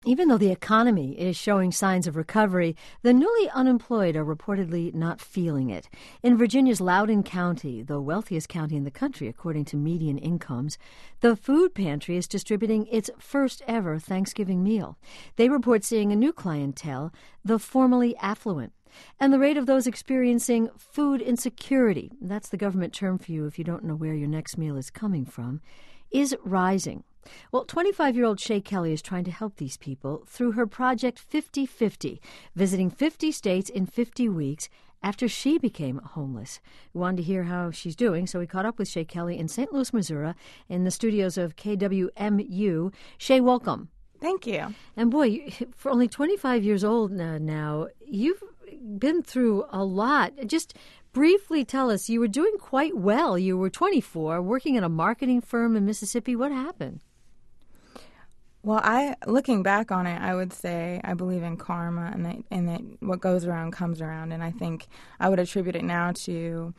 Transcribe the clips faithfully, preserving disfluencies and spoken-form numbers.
Even though the economy is showing signs of recovery, the newly unemployed are reportedly not feeling it. In Virginia's Loudoun County, the wealthiest county in the country according to median incomes, the food pantry is distributing its first ever Thanksgiving meal. They report seeing a new clientele, the formerly affluent. And the rate of those experiencing food insecurity, that's the government term for you if you don't know where your next meal is coming from, is rising. Well, twenty-five-year-old Shay Kelly is trying to help these people through her project fifty fifty, visiting fifty states in fifty weeks after she became homeless. We wanted to hear how she's doing, so we caught up with Shay Kelly in Saint Louis, Missouri, in the studios of K W M U. Shay, welcome. Thank you. And boy, for only twenty-five years old now, you've been through a lot. Just briefly tell us, you were doing quite well. You were twenty-four, working at a marketing firm in Mississippi. What happened? Well, I looking back on it, I would say I believe in karma and that, and that what goes around comes around. And I think I would attribute it now to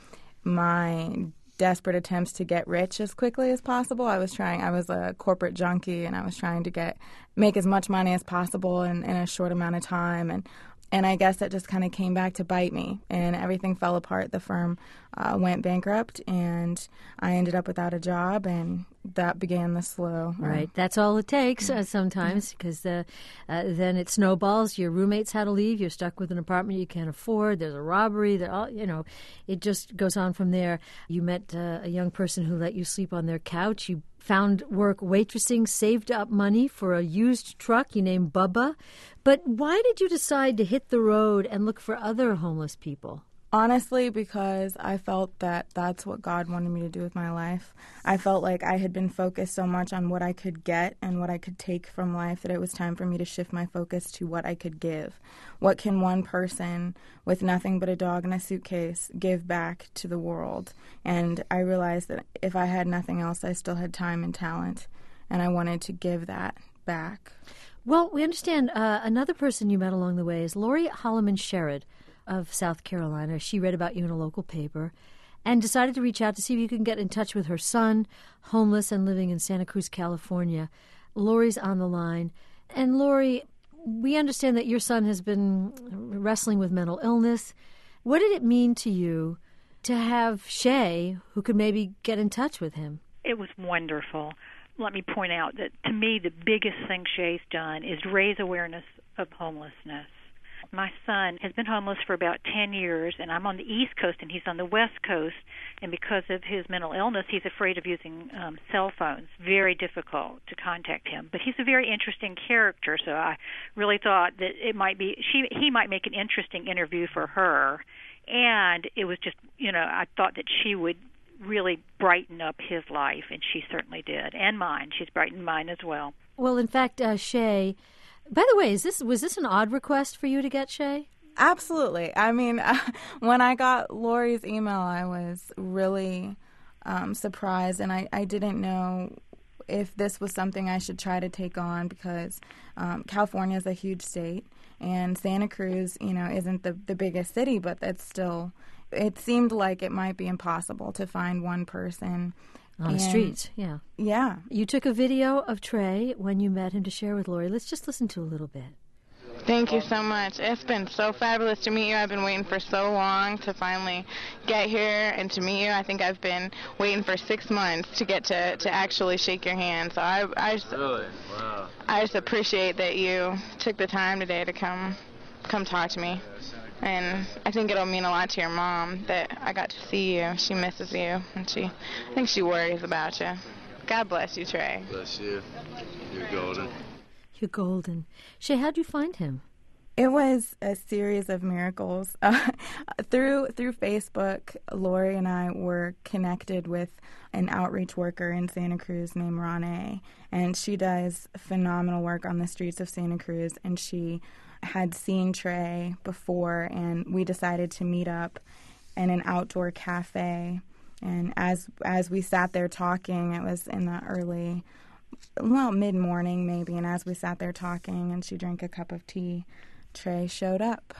my desperate attempts to get rich as quickly as possible. I was trying, I was a corporate junkie, and I was trying to get make as much money as possible in, in a short amount of time. And And I guess that just kind of came back to bite me, and everything fell apart. The firm uh, went bankrupt, and I ended up without a job, and that began the slow. Right. That's all it takes uh, sometimes, because uh, uh, then it snowballs. Your roommates had to leave. You're stuck with an apartment you can't afford. There's a robbery. That all, you know, it just goes on from there. You met uh, a young person who let you sleep on their couch. You found work waitressing, saved up money for a used truck you named Bubba. But why did you decide to hit the road and look for other homeless people? Honestly, because I felt that that's what God wanted me to do with my life. I felt like I had been focused so much on what I could get and what I could take from life that it was time for me to shift my focus to what I could give. What can one person with nothing but a dog and a suitcase give back to the world? And I realized that if I had nothing else, I still had time and talent, and I wanted to give that back. Well, we understand uh, another person you met along the way is Lori Holloman Sherrod of South Carolina. She read about you in a local paper and decided to reach out to see if you can get in touch with her son, homeless and living in Santa Cruz, California. Lori's on the line. And Lori, we understand that your son has been wrestling with mental illness. What did it mean to you to have Shay, who could maybe get in touch with him? It was wonderful. Let me point out that, to me, the biggest thing Shay's done is raise awareness of homelessness. My son has been homeless for about ten years, and I'm on the East Coast, and he's on the West Coast, and because of his mental illness, he's afraid of using um, cell phones. Very difficult to contact him. But he's a very interesting character, so I really thought that it might be, she, he might make an interesting interview for her, and it was just, you know, I thought that she would really brighten up his life, and she certainly did, and mine. She's brightened mine as well. Well, in fact, uh, Shay, by the way, is this was this an odd request for you to get, Shay? Absolutely. I mean, uh, when I got Lori's email, I was really um, surprised, and I, I didn't know if this was something I should try to take on because um, California is a huge state, and Santa Cruz, you know, isn't the, the biggest city, but it's still, it seemed like it might be impossible to find one person on the streets, yeah. Yeah. You took a video of Trey when you met him to share with Lori. Let's just listen to a little bit. Thank you so much. It's been so fabulous to meet you. I've been waiting for so long to finally get here and to meet you. I think I've been waiting for six months to get to, to actually shake your hand. So I, I, just, really? Wow. I just appreciate that you took the time today to come, come talk to me. And I think it'll mean a lot to your mom that I got to see you. She misses you, and she, I think she worries about you. God bless you, Trey. Bless you. You're golden. You're golden. Shay, how'd you find him? It was a series of miracles. Uh, through through Facebook, Lori and I were connected with an outreach worker in Santa Cruz named Ronnie, and she does phenomenal work on the streets of Santa Cruz, and she had seen Trey before, and we decided to meet up in an outdoor cafe. And as as we sat there talking, it was in the early, well, mid-morning maybe, and as we sat there talking and she drank a cup of tea, Trey showed up.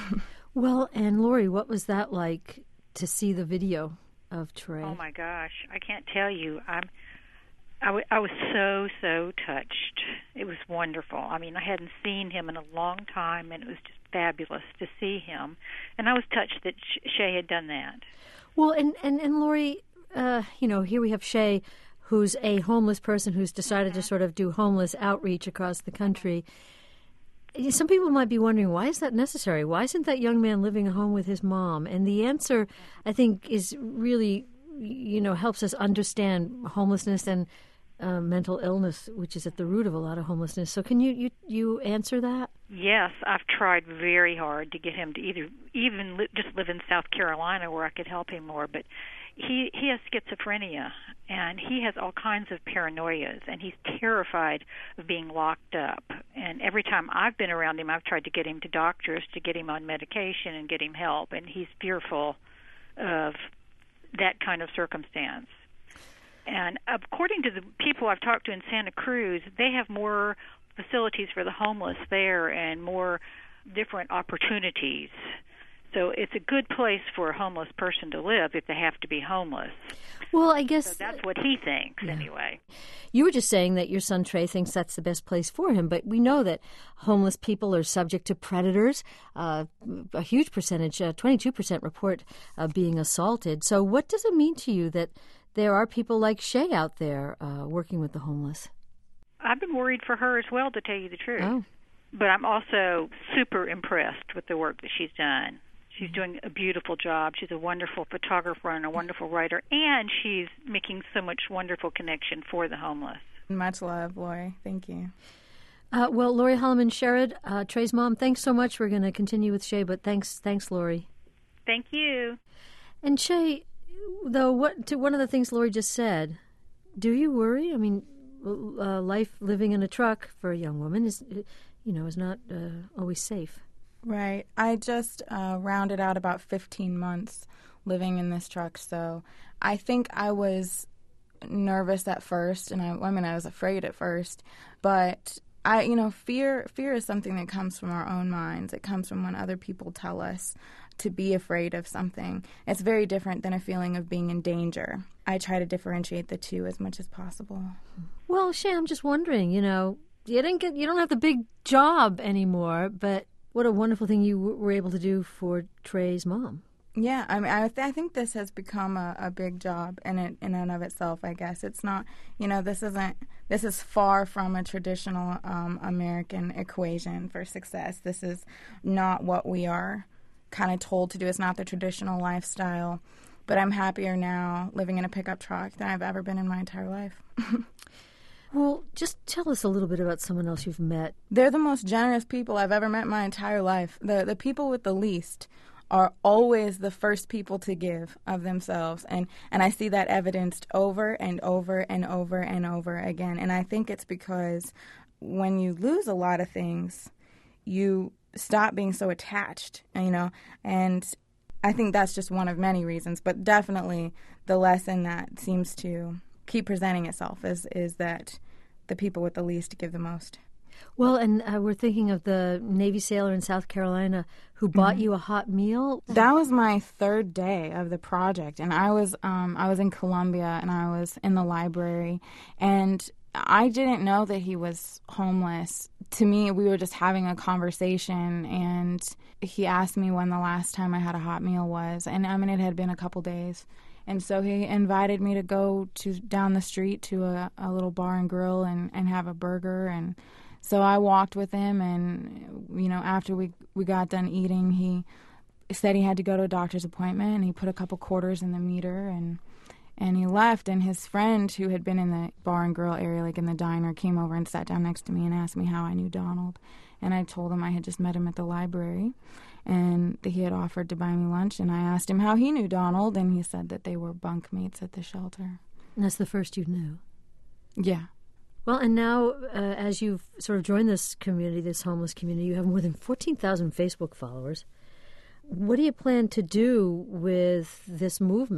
Well, and Lori, what was that like to see the video of Trey? Oh, my gosh. I can't tell you. I'm I, w- I was so, so touched. It was wonderful. I mean, I hadn't seen him in a long time, and it was just fabulous to see him. And I was touched that Shay had done that. Well, and, and, and Lori, uh, you know, here we have Shay, who's a homeless person who's decided mm-hmm. to sort of do homeless outreach across the country. Some people might be wondering, why is that necessary? Why isn't that young man living at home with his mom? And the answer, I think, is really, you know, helps us understand homelessness and uh, mental illness, which is at the root of a lot of homelessness. So can you, you, you answer that? Yes, I've tried very hard to get him to either even li- just live in South Carolina where I could help him more, but he he has schizophrenia, and he has all kinds of paranoias, and he's terrified of being locked up. And every time I've been around him, I've tried to get him to doctors to get him on medication and get him help, and he's fearful of that kind of circumstance. And according to the people I've talked to in Santa Cruz, they have more facilities for the homeless there and more different opportunities. So it's a good place for a homeless person to live if they have to be homeless. Well, I guess... So that's what he thinks, yeah. anyway. You were just saying that your son Trey thinks that's the best place for him, but we know that homeless people are subject to predators. Uh, a huge percentage, uh, twenty-two percent report uh, being assaulted. So what does it mean to you that there are people like Shay out there uh, working with the homeless? I've been worried for her as well, to tell you the truth. Oh. But I'm also super impressed with the work that she's done. She's doing a beautiful job. She's a wonderful photographer and a wonderful writer, and she's making so much wonderful connection for the homeless. Much love, Lori. Thank you. Uh, well, Lori Holloman-Sherrod, uh, Trey's mom, thanks so much. We're going to continue with Shay, but thanks, thanks, Lori. Thank you. And Shay, though, what to one of the things Lori just said, do you worry? I mean, uh, life living in a truck for a young woman is, you know, is not uh, always safe. Right. I just uh, rounded out about fifteen months living in this truck, so I think I was nervous at first, and I, I mean, I was afraid at first, but I, you know, fear, fear is something that comes from our own minds. It comes from when other people tell us to be afraid of something. It's very different than a feeling of being in danger. I try to differentiate the two as much as possible. Well, Shay, I'm just wondering, you know, you didn't get, you don't have the big job anymore, but what a wonderful thing you w- were able to do for Trey's mom. Yeah, I mean, I, th- I think this has become a, a big job in it, in and of itself, I guess. It's not, you know, this isn't, this is far from a traditional um, American equation for success. This is not what we are kind of told to do. It's not the traditional lifestyle. But I'm happier now living in a pickup truck than I've ever been in my entire life. Well, just tell us a little bit about someone else you've met. They're the most generous people I've ever met in my entire life. The the people with the least are always the first people to give of themselves. And, and I see that evidenced over and over and over and over again. And I think it's because when you lose a lot of things, you stop being so attached, you know, and I think that's just one of many reasons. But definitely the lesson that seems to keep presenting itself is, is that the people with the least give the most. Well, and uh, we're thinking of the Navy sailor in South Carolina who bought mm-hmm. you a hot meal. That was my third day of the project, and I was um, I was in Columbia, and I was in the library, and I didn't know that he was homeless. To me, we were just having a conversation, and he asked me when the last time I had a hot meal was, and I mean, it had been a couple days. And so he invited me to go to down the street to a, a little bar and grill and, and have a burger. And so I walked with him, and, you know, after we, we got done eating, he said he had to go to a doctor's appointment, and he put a couple quarters in the meter, and and he left. And his friend, who had been in the bar and grill area, like in the diner, came over and sat down next to me and asked me how I knew Donald. And I told him I had just met him at the library, and that he had offered to buy me lunch. And I asked him how he knew Donald, and he said that they were bunkmates at the shelter. And that's the first you knew? Yeah. Well, and now, uh, as you've sort of joined this community, this homeless community, you have more than fourteen thousand Facebook followers. What do you plan to do with this movement?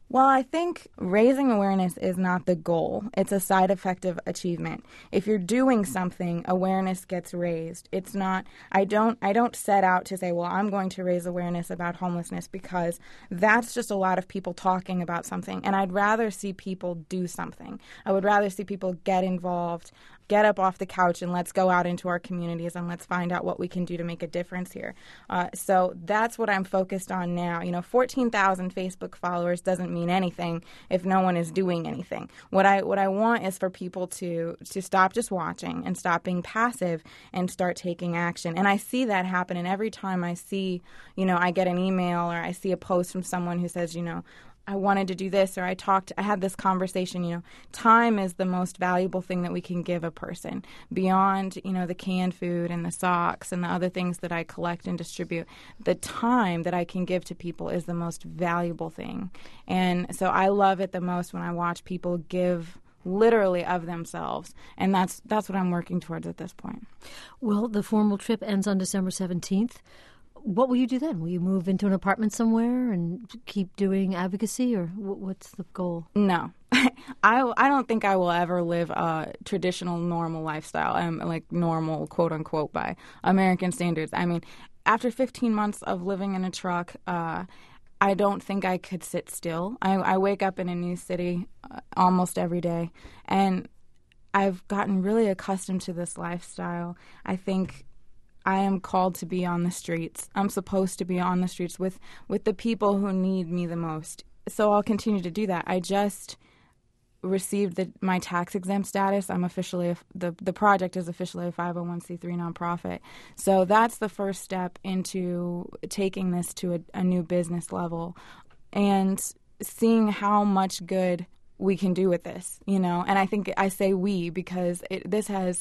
Well, I think raising awareness is not the goal. It's a side effect of achievement. If you're doing something, awareness gets raised. It's not I don't I don't set out to say, well, I'm going to raise awareness about homelessness, because that's just a lot of people talking about something. And I'd rather see people do something. I would rather see people get involved, get up off the couch, and let's go out into our communities and let's find out what we can do to make a difference here. Uh, so that's what I'm focused on now. You know, fourteen thousand Facebook followers doesn't mean anything if no one is doing anything. What I what I want is for people to to stop just watching and stop being passive and start taking action. And I see that happen. And every time I see, you know, I get an email or I see a post from someone who says, you know, I wanted to do this, or I talked, I had this conversation, you know, time is the most valuable thing that we can give a person beyond, you know, the canned food and the socks and the other things that I collect and distribute. The time that I can give to people is the most valuable thing. And so I love it the most when I watch people give literally of themselves. And that's, that's what I'm working towards at this point. Well, the formal trip ends on December seventeenth. What will you do then? Will you move into an apartment somewhere and keep doing advocacy, or what's the goal? No. I, I don't think I will ever live a traditional, normal lifestyle, um, like normal, quote unquote, by American standards. I mean, after fifteen months of living in a truck, uh, I don't think I could sit still. I, I wake up in a new city uh, almost every day, and I've gotten really accustomed to this lifestyle. I think I am called to be on the streets. I'm supposed to be on the streets with, with the people who need me the most. So I'll continue to do that. I just received the, my tax-exempt status. I'm officially, a, the, the project is officially a five oh one c three nonprofit. So that's the first step into taking this to a, a new business level and seeing how much good we can do with this, you know. And I think I say we because it, this has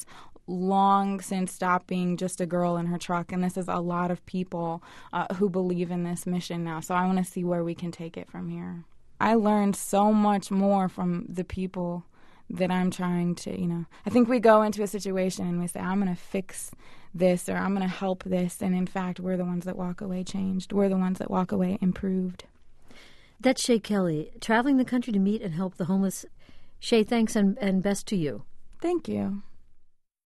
long since stopped being just a girl in her truck, and this is a lot of people uh, who believe in this mission now. So I want to see where we can take it from here. I learned so much more from the people that I'm trying to, you know. I think we go into a situation and we say, I'm going to fix this, or I'm going to help this, and in fact, we're the ones that walk away changed. We're the ones that walk away improved. That's Shay Kelly, traveling the country to meet and help the homeless. Shay, thanks and, and best to you. Thank you.